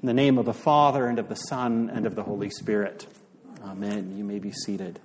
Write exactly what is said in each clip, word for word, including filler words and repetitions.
In the name of the Father, and of the Son, and of the Holy Spirit. Amen. You may be seated.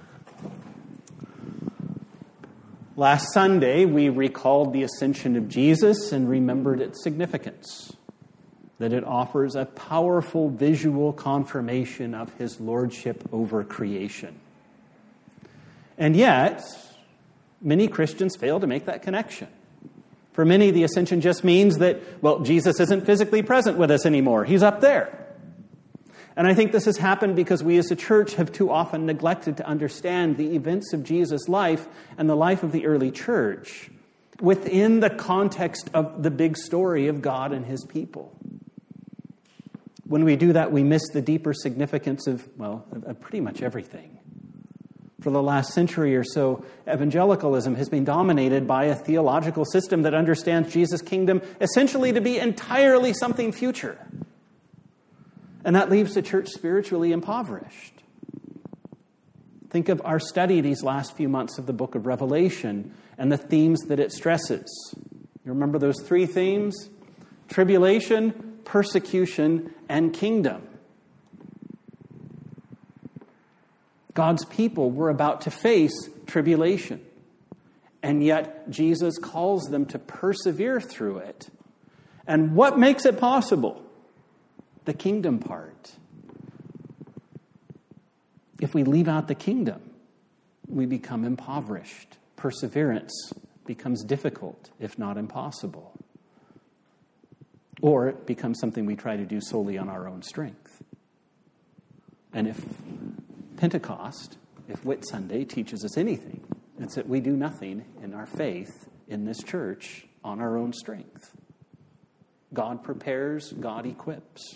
Last Sunday, we recalled the ascension of Jesus and remembered its significance, that it offers a powerful visual confirmation of his lordship over creation. And yet, many Christians fail to make that connection. For many, the ascension just means that, well, Jesus isn't physically present with us anymore. He's up there. And I think this has happened because we as a church have too often neglected to understand the events of Jesus' life and the life of the early church within the context of the big story of God and his people. When we do that, we miss the deeper significance of, well, of pretty much everything. For the last century or so, evangelicalism has been dominated by a theological system that understands Jesus' kingdom essentially to be entirely something future. And that leaves the church spiritually impoverished. Think of our study these last few months of the book of Revelation and the themes that it stresses. You remember those three themes? Tribulation, persecution, and kingdom. God's people were about to face tribulation, and yet Jesus calls them to persevere through it. And what makes it possible? The kingdom part. If we leave out the kingdom, we become impoverished. Perseverance becomes difficult, if not impossible. Or it becomes something we try to do solely on our own strength. And if Pentecost, if Whit Sunday teaches us anything, it's that we do nothing in our faith in this church on our own strength. God prepares, God equips.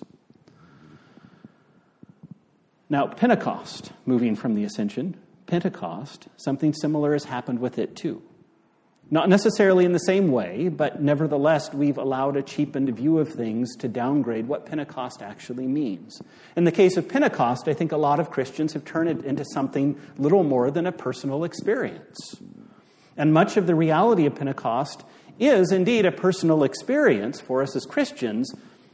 Now, Pentecost, moving from the ascension, Pentecost, something similar has happened with it too. Not necessarily in the same way, but nevertheless, we've allowed a cheapened view of things to downgrade what Pentecost actually means. In the case of Pentecost, I think a lot of Christians have turned it into something little more than a personal experience. And much of the reality of Pentecost is indeed a personal experience for us as Christians.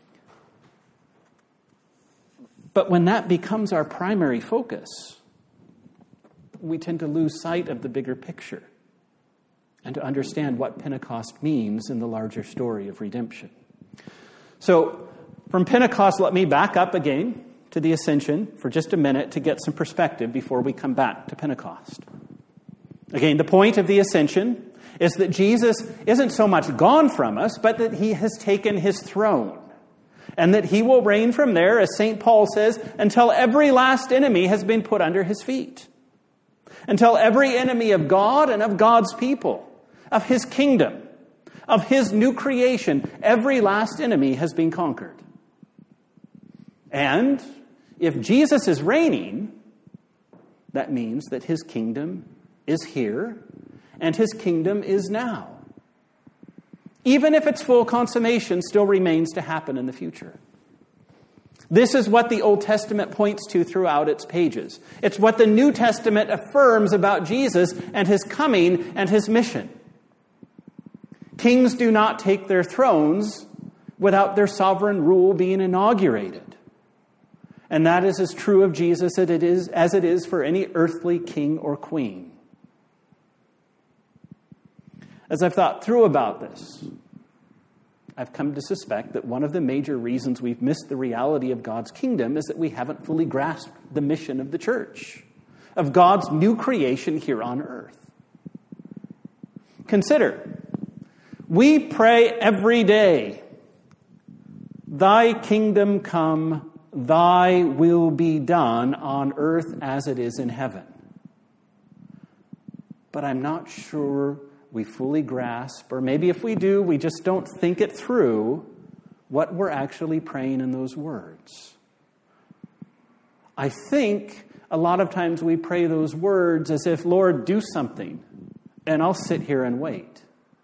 But when that becomes our primary focus, we tend to lose sight of the bigger picture and to understand what Pentecost means in the larger story of redemption. So, from Pentecost, let me back up again to the ascension for just a minute to get some perspective before we come back to Pentecost. Again, the point of the ascension is that Jesus isn't so much gone from us, but that he has taken his throne, and that he will reign from there, as Saint Paul says, until every last enemy has been put under his feet. Until every enemy of God and of God's people, of his kingdom, of his new creation, every last enemy has been conquered. And if Jesus is reigning, that means that his kingdom is here and his kingdom is now. Even if its full consummation still remains to happen in the future. This is what the Old Testament points to throughout its pages. It's what the New Testament affirms about Jesus and his coming and his mission. Kings do not take their thrones without their sovereign rule being inaugurated. And that is as true of Jesus as it is, as it is for any earthly king or queen. As I've thought through about this, I've come to suspect that one of the major reasons we've missed the reality of God's kingdom is that we haven't fully grasped the mission of the church, of God's new creation here on earth. Consider, we pray every day, "Thy kingdom come, thy will be done on earth as it is in heaven." But I'm not sure we fully grasp, or maybe if we do, we just don't think it through, what we're actually praying in those words. I think a lot of times we pray those words as if, "Lord, do something, and I'll sit here and wait."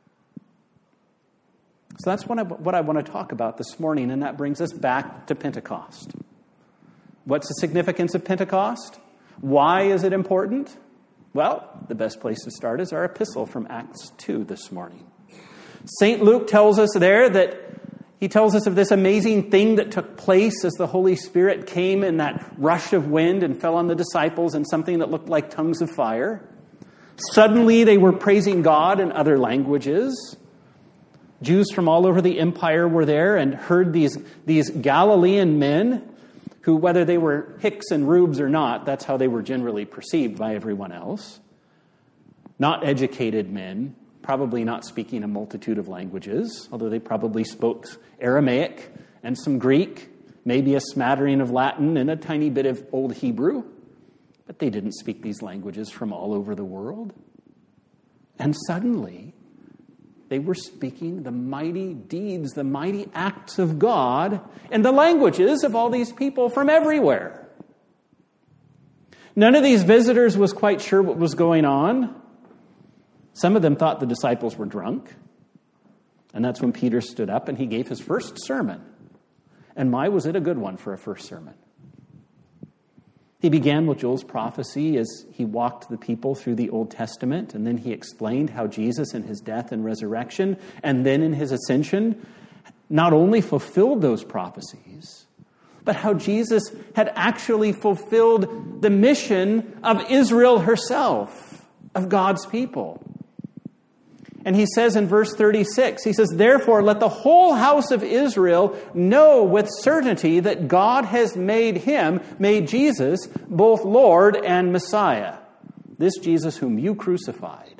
So that's what I, what I want to talk about this morning, and that brings us back to Pentecost. What's the significance of Pentecost? Why is it important? Well, the best place to start is our epistle from Acts two this morning. Saint Luke tells us there that He tells us of this amazing thing that took place as the Holy Spirit came in that rush of wind and fell on the disciples in something that looked like tongues of fire. Suddenly they were praising God in other languages. Jews from all over the empire were there and heard these, these Galilean men who, whether they were hicks and rubes or not, that's how they were generally perceived by everyone else. Not educated men, probably not speaking a multitude of languages, although they probably spoke Aramaic and some Greek, maybe a smattering of Latin and a tiny bit of Old Hebrew. But they didn't speak these languages from all over the world. And suddenly, they were speaking the mighty deeds, the mighty acts of God in the languages of all these people from everywhere. None of these visitors was quite sure what was going on. Some of them thought the disciples were drunk. And that's when Peter stood up and he gave his first sermon. And my, was it a good one for a first sermon. He began with Joel's prophecy as he walked the people through the Old Testament, and then he explained how Jesus in his death and resurrection, and then in his ascension, not only fulfilled those prophecies, but how Jesus had actually fulfilled the mission of Israel herself, of God's people. And he says in verse thirty-six, he says, "Therefore let the whole house of Israel know with certainty that God has made him, made Jesus, both Lord and Messiah. This Jesus whom you crucified."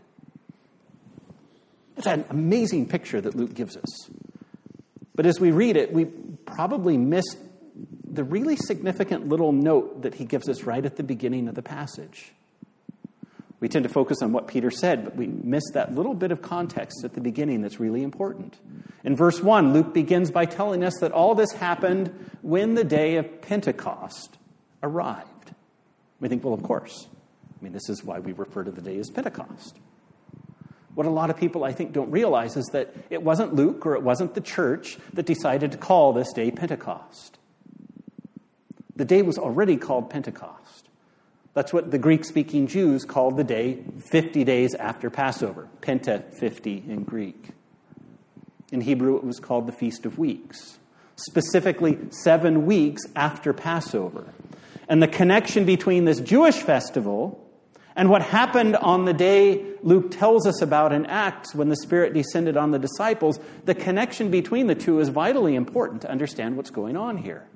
It's an amazing picture that Luke gives us. But as we read it, we probably miss the really significant little note that he gives us right at the beginning of the passage. We tend to focus on what Peter said, but we miss that little bit of context at the beginning that's really important. In verse one, Luke begins by telling us that all this happened when the day of Pentecost arrived. We think, well, of course. I mean, this is why we refer to the day as Pentecost. What a lot of people, I think, don't realize is that it wasn't Luke or it wasn't the church that decided to call this day Pentecost. The day was already called Pentecost. That's what the Greek-speaking Jews called the day fifty days after Passover. Penta, fifty in Greek. In Hebrew, it was called the Feast of Weeks. Specifically, seven weeks after Passover. And the connection between this Jewish festival and what happened on the day Luke tells us about in Acts when the Spirit descended on the disciples, the connection between the two is vitally important to understand what's going on here.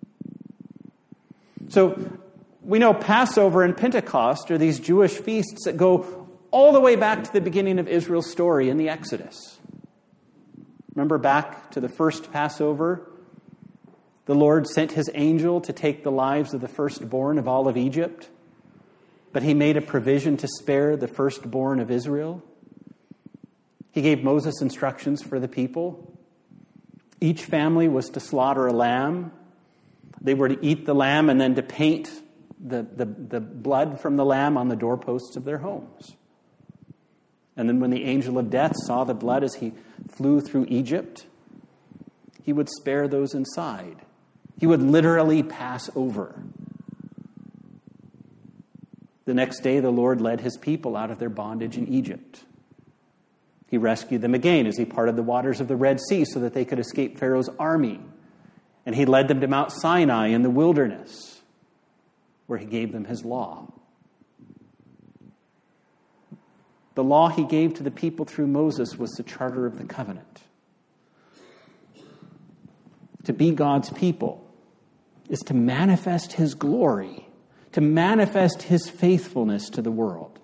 So, we know Passover and Pentecost are these Jewish feasts that go all the way back to the beginning of Israel's story in the Exodus. Remember back to the first Passover? The Lord sent his angel to take the lives of the firstborn of all of Egypt, but he made a provision to spare the firstborn of Israel. He gave Moses instructions for the people. Each family was to slaughter a lamb. They were to eat the lamb and then to paint The, the, the blood from the lamb on the doorposts of their homes. And then when the angel of death saw the blood as he flew through Egypt, he would spare those inside. He would literally pass over. The next day, the Lord led his people out of their bondage in Egypt. He rescued them again as he parted the waters of the Red Sea so that they could escape Pharaoh's army. And he led them to Mount Sinai in the wilderness, where he gave them his law. The law he gave to the people through Moses was the charter of the covenant. To be God's people is to manifest his glory, to manifest his faithfulness to the world,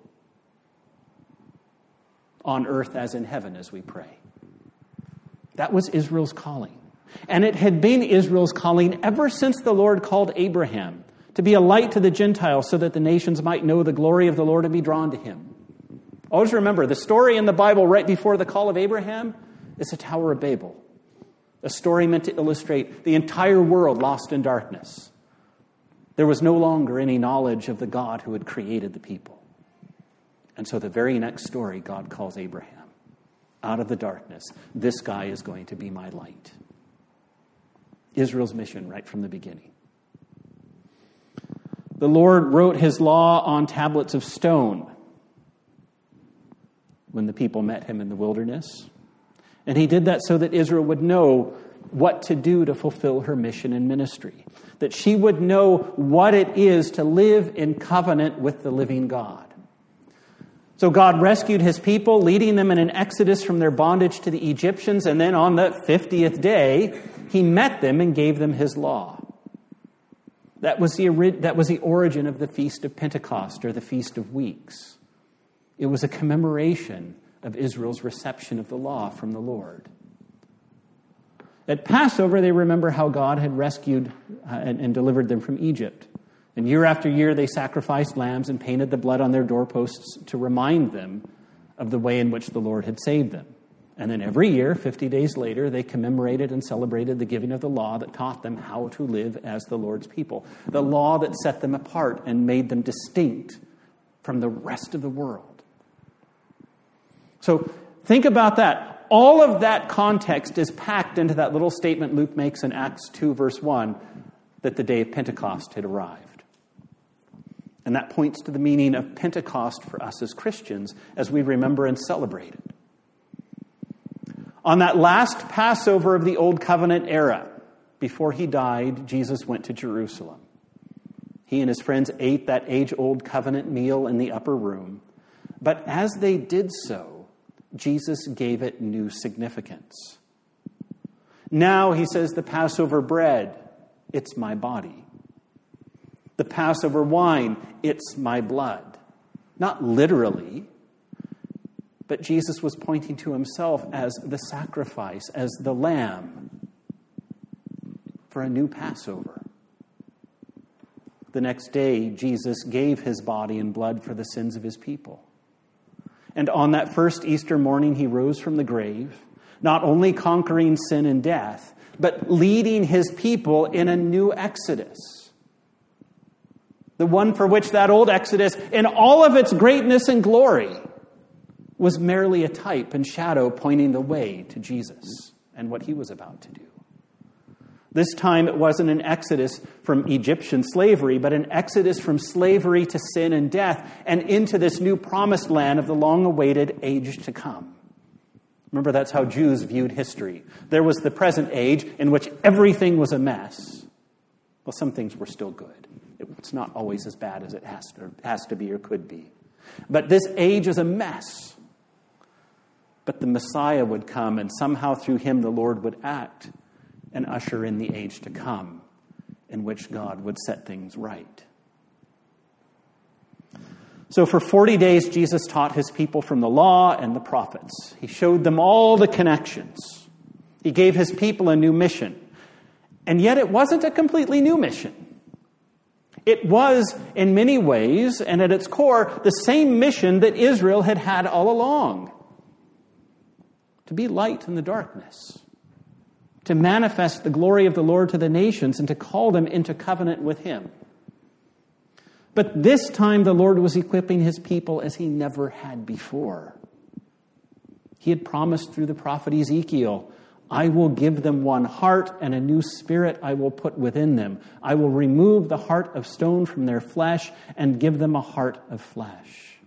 on earth as in heaven, as we pray. That was Israel's calling. And it had been Israel's calling ever since the Lord called Abraham to be a light to the Gentiles so that the nations might know the glory of the Lord and be drawn to him. Always remember, the story in the Bible right before the call of Abraham is the Tower of Babel. A story meant to illustrate the entire world lost in darkness. There was no longer any knowledge of the God who had created the people. And so the very next story, God calls Abraham out of the darkness. This guy is going to be my light. Israel's mission right from the beginning. The Lord wrote his law on tablets of stone when the people met him in the wilderness. And he did that so that Israel would know what to do to fulfill her mission and ministry, that she would know what it is to live in covenant with the living God. So God rescued his people, leading them in an exodus from their bondage to the Egyptians, and then on the fiftieth day, he met them and gave them his law. That was the, that was the origin of the Feast of Pentecost, or the Feast of Weeks. It was a commemoration of Israel's reception of the law from the Lord. At Passover, they remember how God had rescued uh, and, and delivered them from Egypt. And year after year, they sacrificed lambs and painted the blood on their doorposts to remind them of the way in which the Lord had saved them. And then every year, fifty days later, they commemorated and celebrated the giving of the law that taught them how to live as the Lord's people. The law that set them apart and made them distinct from the rest of the world. So think about that. All of that context is packed into that little statement Luke makes in Acts two, verse one, that the day of Pentecost had arrived. And that points to the meaning of Pentecost for us as Christians as we remember and celebrate it. On that last Passover of the Old Covenant era, before he died, Jesus went to Jerusalem. He and his friends ate that age-old covenant meal in the upper room. But as they did so, Jesus gave it new significance. Now, he says, the Passover bread, it's my body. The Passover wine, it's my blood. Not literally, but Jesus was pointing to himself as the sacrifice, as the lamb for a new Passover. The next day, Jesus gave his body and blood for the sins of his people. And on that first Easter morning, he rose from the grave, not only conquering sin and death, but leading his people in a new exodus. The one for which that old exodus, in all of its greatness and glory, was merely a type and shadow pointing the way to Jesus and what he was about to do. This time it wasn't an exodus from Egyptian slavery, but an exodus from slavery to sin and death and into this new promised land of the long-awaited age to come. Remember, that's how Jews viewed history. There was the present age in which everything was a mess. Well, some things were still good. It's not always as bad as it has to, has to be or could be. But this age is a mess. But the Messiah would come, and somehow through him the Lord would act and usher in the age to come, in which God would set things right. So for forty days, Jesus taught his people from the law and the prophets. He showed them all the connections. He gave his people a new mission. And yet it wasn't a completely new mission. It was, in many ways, and at its core, the same mission that Israel had had all along. To be light in the darkness. To manifest the glory of the Lord to the nations and to call them into covenant with him. But this time the Lord was equipping his people as he never had before. He had promised through the prophet Ezekiel, I will give them one heart, and a new spirit I will put within them. I will remove the heart of stone from their flesh and give them a heart of flesh.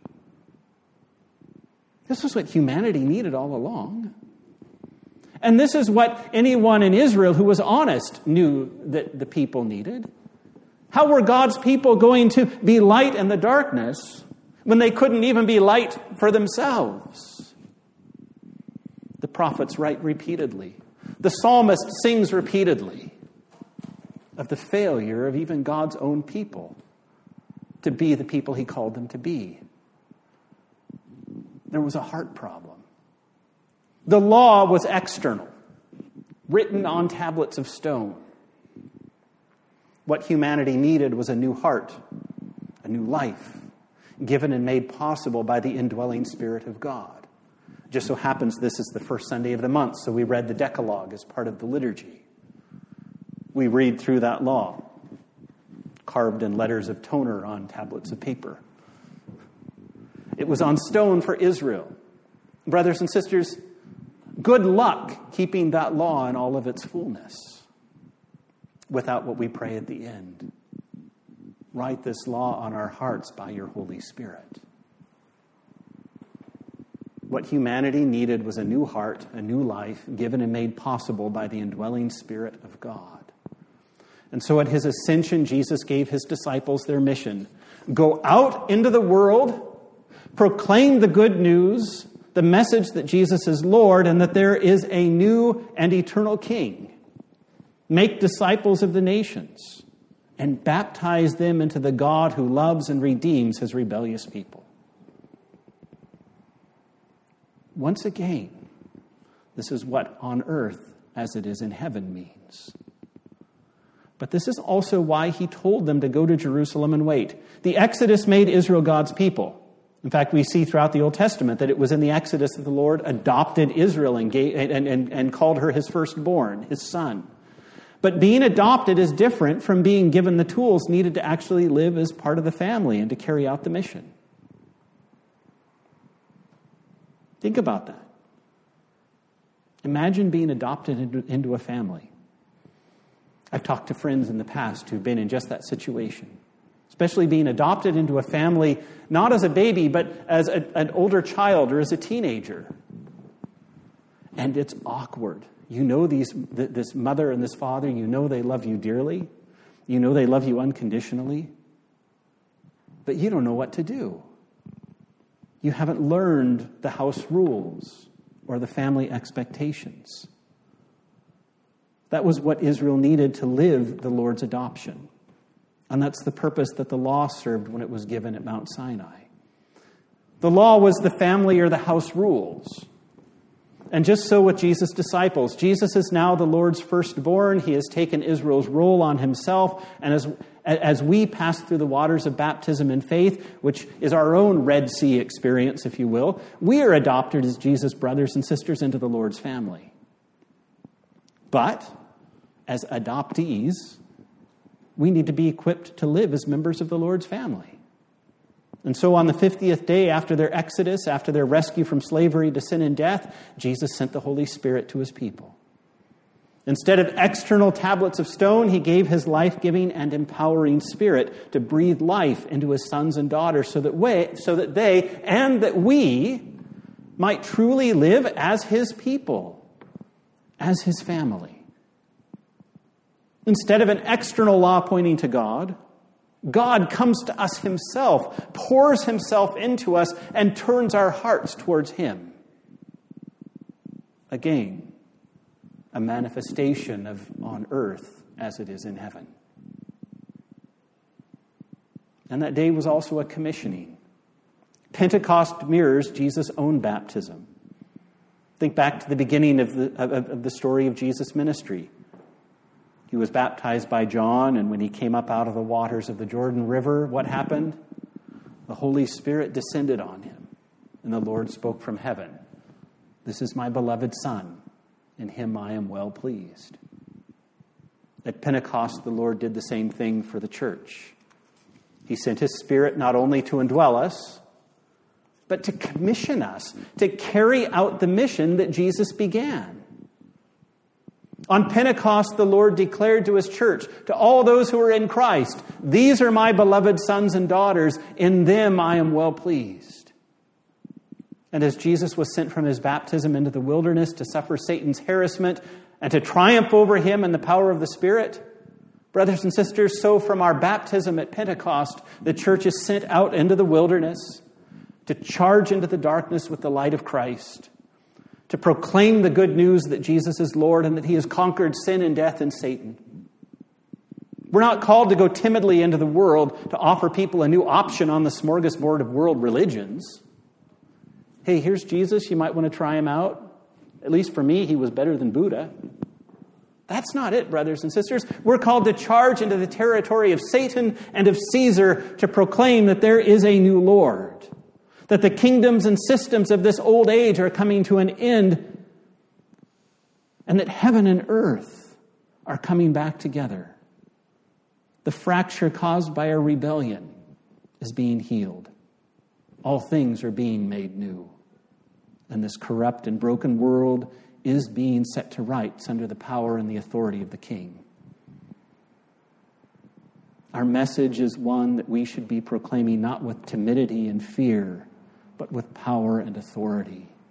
This was what humanity needed all along. And this is what anyone in Israel who was honest knew that the people needed. How were God's people going to be light in the darkness when they couldn't even be light for themselves? The prophets write repeatedly. The psalmist sings repeatedly of the failure of even God's own people to be the people he called them to be. There was a heart problem. The law was external, written on tablets of stone. What humanity needed was a new heart, a new life, given and made possible by the indwelling Spirit of God. Just so happens this is the first Sunday of the month, so we read the Decalogue as part of the liturgy. We read through that law, carved in letters of toner on tablets of paper. It was on stone for Israel. Brothers and sisters, good luck keeping that law in all of its fullness without what we pray at the end. Write this law on our hearts by your Holy Spirit. What humanity needed was a new heart, a new life, given and made possible by the indwelling Spirit of God. And so at his ascension, Jesus gave his disciples their mission. Go out into the world, proclaim the good news, the message that Jesus is Lord and that there is a new and eternal King. Make disciples of the nations and baptize them into the God who loves and redeems his rebellious people. Once again, this is what on earth as it is in heaven means. But this is also why he told them to go to Jerusalem and wait. The Exodus made Israel God's people. In fact, we see throughout the Old Testament that it was in the Exodus that the Lord adopted Israel and, gave, and, and, and called her his firstborn, his son. But being adopted is different from being given the tools needed to actually live as part of the family and to carry out the mission. Think about that. Imagine being adopted into, into a family. I've talked to friends in the past who've been in just that situation, especially being adopted into a family, not as a baby, but as a, an older child or as a teenager. And it's awkward. You know these, this mother and this father, you know they love you dearly. You know they love you unconditionally. But you don't know what to do. You haven't learned the house rules or the family expectations. That was what Israel needed to live the Lord's adoption. And that's the purpose that the law served when it was given at Mount Sinai. The law was the family or the house rules. And just so with Jesus' disciples, Jesus is now the Lord's firstborn. He has taken Israel's role on himself. And as, as we pass through the waters of baptism and faith, which is our own Red Sea experience, if you will, we are adopted as Jesus' brothers and sisters into the Lord's family. But as adoptees, we need to be equipped to live as members of the Lord's family. And so on the fiftieth day after their exodus, after their rescue from slavery to sin and death, Jesus sent the Holy Spirit to his people. Instead of external tablets of stone, he gave his life-giving and empowering Spirit to breathe life into his sons and daughters so that, we, so that they and that we might truly live as his people, as his family. Instead of an external law pointing to God, God comes to us himself, pours himself into us, and turns our hearts towards him. Again, a manifestation of on earth as it is in heaven. And that day was also a commissioning. Pentecost mirrors Jesus' own baptism. Think back to the beginning of the, of, of the story of Jesus' ministry. He was baptized by John, and when he came up out of the waters of the Jordan River, what happened? The Holy Spirit descended on him, and the Lord spoke from heaven, "This is my beloved Son, in him I am well pleased." At Pentecost, the Lord did the same thing for the church. He sent his Spirit not only to indwell us, but to commission us to carry out the mission that Jesus began. On Pentecost, the Lord declared to his church, to all those who are in Christ, "These are my beloved sons and daughters. In them I am well pleased." And as Jesus was sent from his baptism into the wilderness to suffer Satan's harassment and to triumph over him in the power of the Spirit, brothers and sisters, so from our baptism at Pentecost, the church is sent out into the wilderness to charge into the darkness with the light of Christ, to proclaim the good news that Jesus is Lord and that he has conquered sin and death and Satan. We're not called to go timidly into the world to offer people a new option on the smorgasbord of world religions. Hey, here's Jesus. You might want to try him out. At least for me, he was better than Buddha. That's not it, brothers and sisters. We're called to charge into the territory of Satan and of Caesar to proclaim that there is a new Lord, that the kingdoms and systems of this old age are coming to an end, and that heaven and earth are coming back together. The fracture caused by our rebellion is being healed. All things are being made new. And this corrupt and broken world is being set to rights under the power and the authority of the King. Our message is one that we should be proclaiming not with timidity and fear, but with power and authority.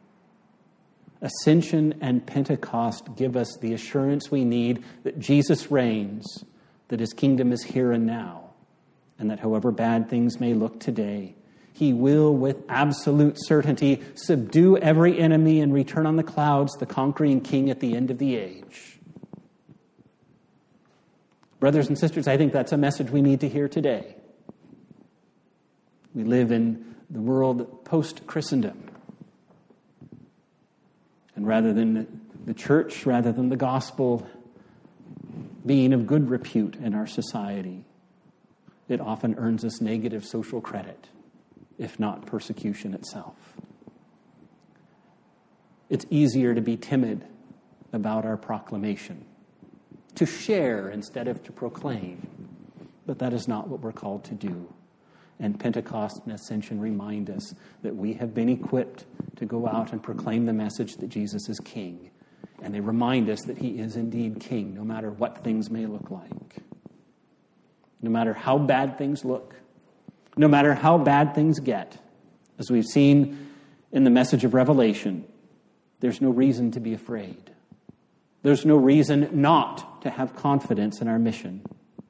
Ascension and Pentecost give us the assurance we need that Jesus reigns, that his kingdom is here and now, and that however bad things may look today, he will, with absolute certainty, subdue every enemy and return on the clouds, the conquering king at the end of the age. Brothers and sisters, I think that's a message we need to hear today. We live in the world post-Christendom. And rather than the church, rather than the gospel being of good repute in our society, it often earns us negative social credit, if not persecution itself. It's easier to be timid about our proclamation, to share instead of to proclaim. But that is not what we're called to do. And Pentecost and Ascension remind us that we have been equipped to go out and proclaim the message that Jesus is King. And they remind us that he is indeed King, no matter what things may look like. No matter how bad things look. No matter how bad things get. As we've seen in the message of Revelation, there's no reason to be afraid. There's no reason not to have confidence in our mission.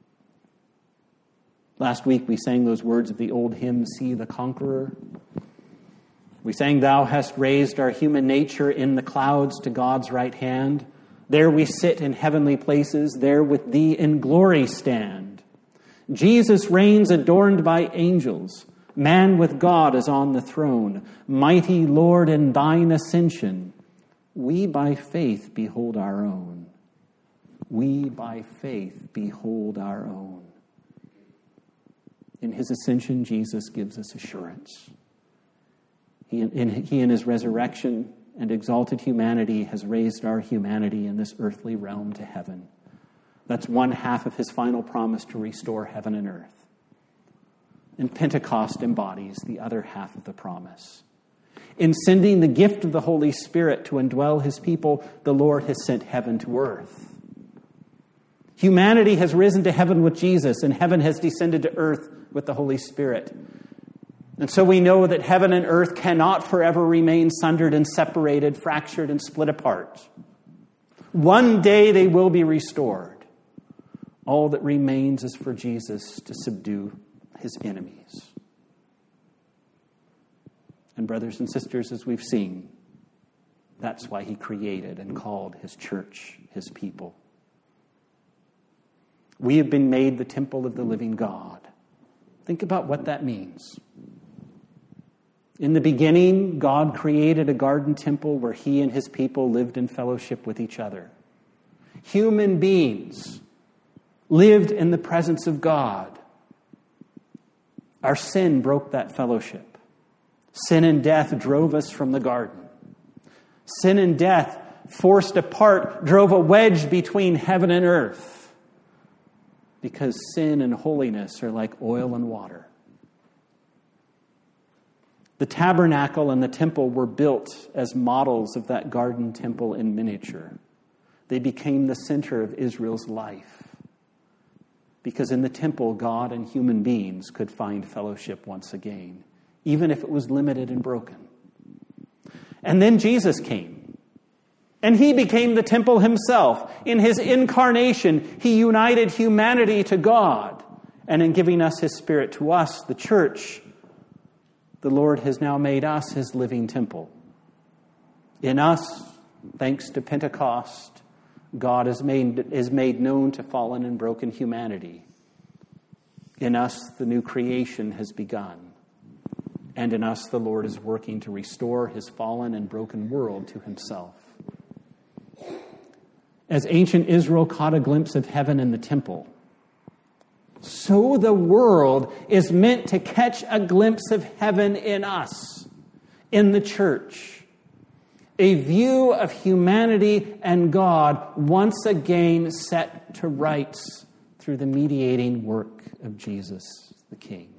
Last week we sang those words of the old hymn, See the Conqueror. We sang, Thou hast raised our human nature in the clouds to God's right hand. There we sit in heavenly places, there with thee in glory stand. Jesus reigns adorned by angels. Man with God is on the throne. Mighty Lord, in thine ascension, we by faith behold our own. We by faith behold our own. In his ascension, Jesus gives us assurance. He in, he in his resurrection and exalted humanity has raised our humanity in this earthly realm to heaven. That's one half of his final promise to restore heaven and earth. And Pentecost embodies the other half of the promise. In sending the gift of the Holy Spirit to indwell his people, the Lord has sent heaven to earth. Humanity has risen to heaven with Jesus, and heaven has descended to earth with the Holy Spirit. And so we know that heaven and earth cannot forever remain sundered and separated, fractured and split apart. One day they will be restored. All that remains is for Jesus to subdue his enemies. And brothers and sisters, as we've seen, that's why he created and called his church his people. We have been made the temple of the living God. Think about what that means. In the beginning, God created a garden temple where he and his people lived in fellowship with each other. Human beings lived in the presence of God. Our sin broke that fellowship. Sin and death drove us from the garden. Sin and death, forced apart, drove a wedge between heaven and earth. Because sin and holiness are like oil and water. The tabernacle and the temple were built as models of that garden temple in miniature. They became the center of Israel's life. Because in the temple, God and human beings could find fellowship once again, even if it was limited and broken. And then Jesus came. And he became the temple himself. In his incarnation, he united humanity to God. And in giving us his Spirit to us, the church, the Lord has now made us his living temple. In us, thanks to Pentecost, God is made, is made known to fallen and broken humanity. In us, the new creation has begun. And in us, the Lord is working to restore his fallen and broken world to himself. As ancient Israel caught a glimpse of heaven in the temple, so the world is meant to catch a glimpse of heaven in us, in the church. A view of humanity and God once again set to rights through the mediating work of Jesus, the King.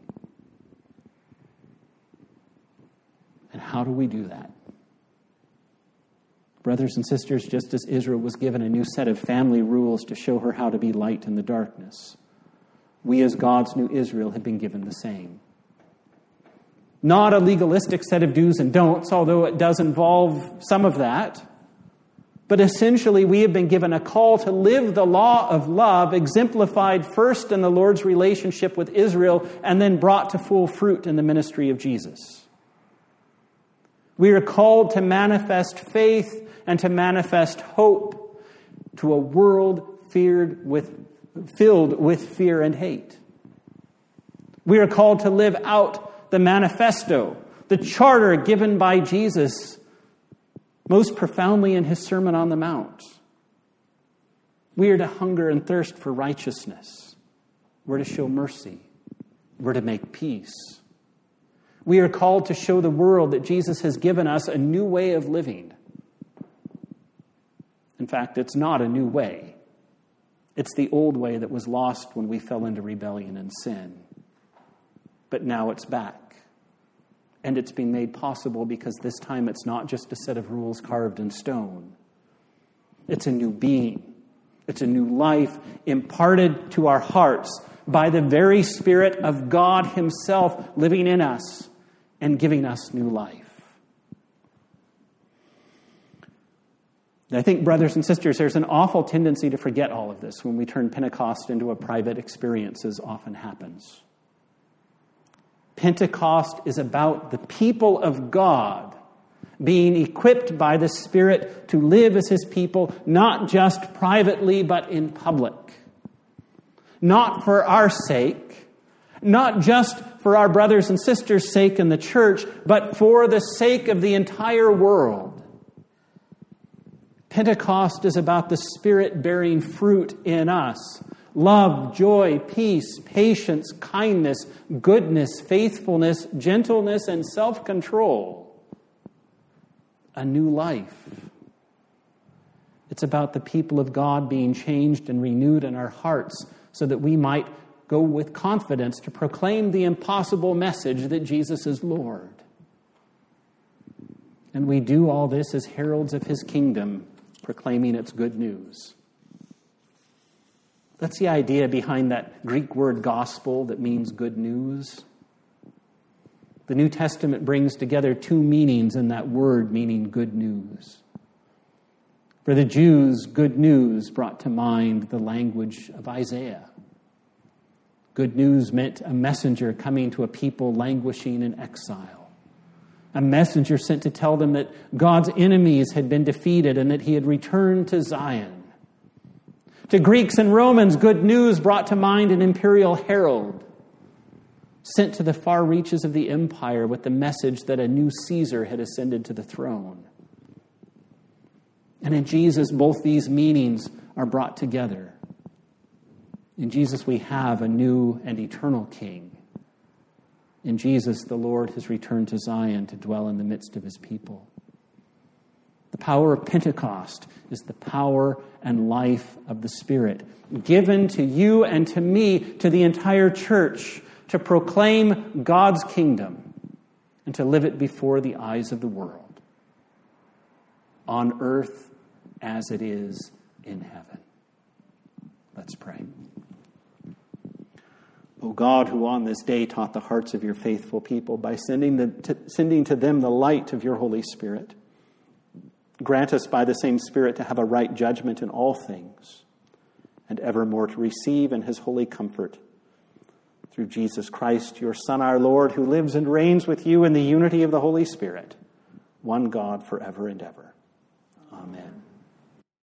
And how do we do that? Brothers and sisters, just as Israel was given a new set of family rules to show her how to be light in the darkness, we as God's new Israel have been given the same. Not a legalistic set of do's and don'ts, although it does involve some of that. But essentially, we have been given a call to live the law of love, exemplified first in the Lord's relationship with Israel, and then brought to full fruit in the ministry of Jesus. We are called to manifest faith and to manifest hope to a world feared with, filled with fear and hate. We are called to live out the manifesto, the charter given by Jesus most profoundly in his Sermon on the Mount. We are to hunger and thirst for righteousness. We're to show mercy. We're to make peace. We are called to show the world that Jesus has given us a new way of living. In fact, it's not a new way. It's the old way that was lost when we fell into rebellion and sin. But now it's back. And it's been made possible because this time it's not just a set of rules carved in stone. It's a new being. It's a new life imparted to our hearts by the very Spirit of God himself living in us and giving us new life. I think, brothers and sisters, there's an awful tendency to forget all of this when we turn Pentecost into a private experience, as often happens. Pentecost is about the people of God being equipped by the Spirit to live as his people, not just privately, but in public. Not for our sake, not just for our brothers and sisters' sake in the church, but for the sake of the entire world. Pentecost is about the Spirit bearing fruit in us. Love, joy, peace, patience, kindness, goodness, faithfulness, gentleness, and self-control. A new life. It's about the people of God being changed and renewed in our hearts so that we might go with confidence to proclaim the impossible message that Jesus is Lord. And we do all this as heralds of his kingdom, proclaiming its good news. That's the idea behind that Greek word gospel that means good news. The New Testament brings together two meanings in that word meaning good news. For the Jews, good news brought to mind the language of Isaiah. Good news meant a messenger coming to a people languishing in exile. A messenger sent to tell them that God's enemies had been defeated and that he had returned to Zion. To Greeks and Romans, good news brought to mind an imperial herald sent to the far reaches of the empire with the message that a new Caesar had ascended to the throne. And in Jesus, both these meanings are brought together. In Jesus, we have a new and eternal King. In Jesus, the Lord has returned to Zion to dwell in the midst of his people. The power of Pentecost is the power and life of the Spirit, given to you and to me, to the entire church, to proclaim God's kingdom and to live it before the eyes of the world, on earth as it is in heaven. Let's pray. O God, who on this day taught the hearts of your faithful people by sending, the, to, sending to them the light of your Holy Spirit, grant us by the same Spirit to have a right judgment in all things, and evermore to receive in his holy comfort. Through Jesus Christ, your Son, our Lord, who lives and reigns with you in the unity of the Holy Spirit, one God forever and ever. Amen.